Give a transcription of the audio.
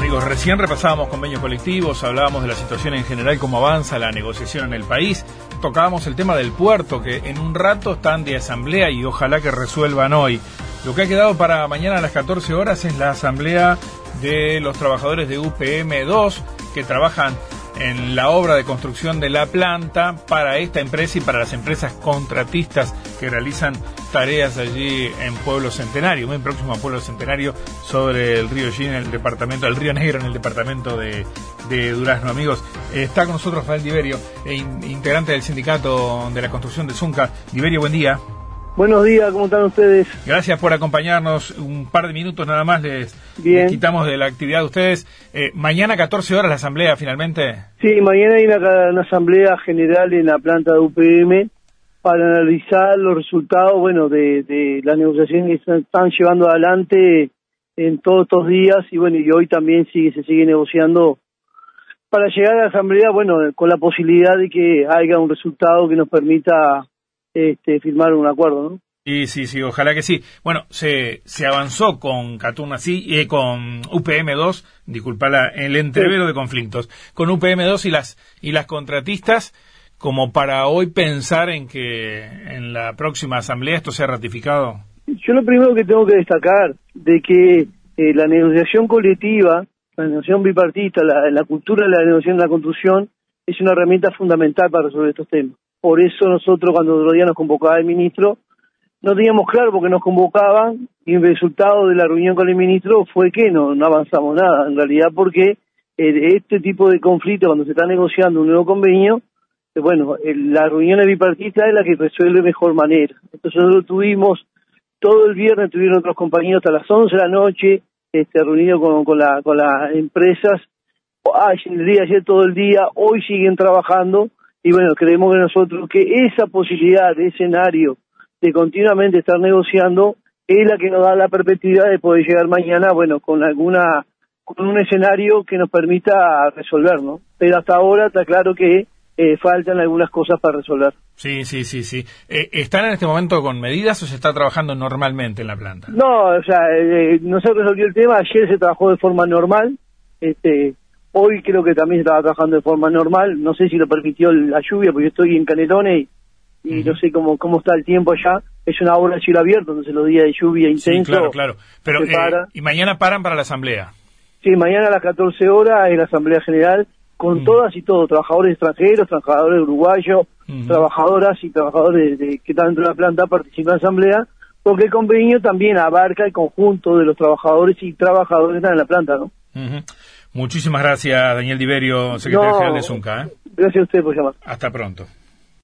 amigos? Recién repasábamos convenios colectivos, hablábamos de la situación en general, cómo avanza la negociación en el país, tocábamos el tema del puerto, que en un rato están de asamblea y ojalá que resuelvan hoy. Lo que ha quedado para mañana a las 14 horas es la asamblea de los trabajadores de UPM2 que trabajan en la obra de construcción de la planta para esta empresa y para las empresas contratistas que realizan tareas allí en Pueblo Centenario, muy próximo a Pueblo Centenario, sobre el río Gin, en el departamento del Río Negro, en el departamento de Durazno. Amigos, está con nosotros Rafael Diverio, integrante del sindicato de la construcción de Zunca. Diverio, buen día. Buenos días, ¿cómo están ustedes? Gracias por acompañarnos. Un par de minutos nada más les quitamos de la actividad de ustedes. Mañana 14 horas la asamblea finalmente. Sí, mañana hay una asamblea general en la planta de UPM para analizar los resultados, de las negociaciones que se están llevando adelante en todos estos días y hoy también se sigue negociando para llegar a la asamblea, con la posibilidad de que haya un resultado que nos permita firmar un acuerdo, ¿no? Sí, ojalá que sí. Bueno, se avanzó con con UPM2, disculpa el entrevero de conflictos, con UPM2 y las contratistas, como para hoy pensar en que en la próxima asamblea esto sea ratificado. Yo lo primero que tengo que destacar de que la negociación colectiva, la negociación bipartita, la cultura de la negociación de la construcción es una herramienta fundamental para resolver estos temas. Por eso nosotros, cuando otro día nos convocaba el ministro, no teníamos claro porque nos convocaban y el resultado de la reunión con el ministro fue que no avanzamos nada, en realidad porque este tipo de conflicto, cuando se está negociando un nuevo convenio, la reunión bipartita es la que resuelve de mejor manera. Entonces nosotros tuvimos, todo el viernes tuvieron otros compañeros hasta las 11 de la noche, reunidos con las empresas, ayer todo el día, hoy siguen trabajando. Y creemos que nosotros que esa posibilidad de escenario de continuamente estar negociando es la que nos da la perspectiva de poder llegar mañana, con un escenario que nos permita resolver, ¿no? Pero hasta ahora está claro que faltan algunas cosas para resolver. Sí. ¿Están en este momento con medidas o se está trabajando normalmente en la planta? No, no se resolvió el tema, ayer se trabajó de forma normal, hoy creo que también se estaba trabajando de forma normal, no sé si lo permitió la lluvia, porque yo estoy en Canelones y no sé cómo está el tiempo allá. Es una obra a cielo abierto, entonces los días de lluvia intenso. Sí, claro. Pero, ¿y mañana paran para la asamblea? Sí, mañana a las 14 horas es la asamblea general, con todas y todos, trabajadores extranjeros, trabajadores uruguayos, trabajadoras y trabajadores que están dentro de la planta participan en la asamblea, porque el convenio también abarca el conjunto de los trabajadores y trabajadoras que están en la planta, ¿no? Muchísimas gracias, Daniel Diverio, secretario general de Zunca. Gracias a usted por llamar. Hasta pronto.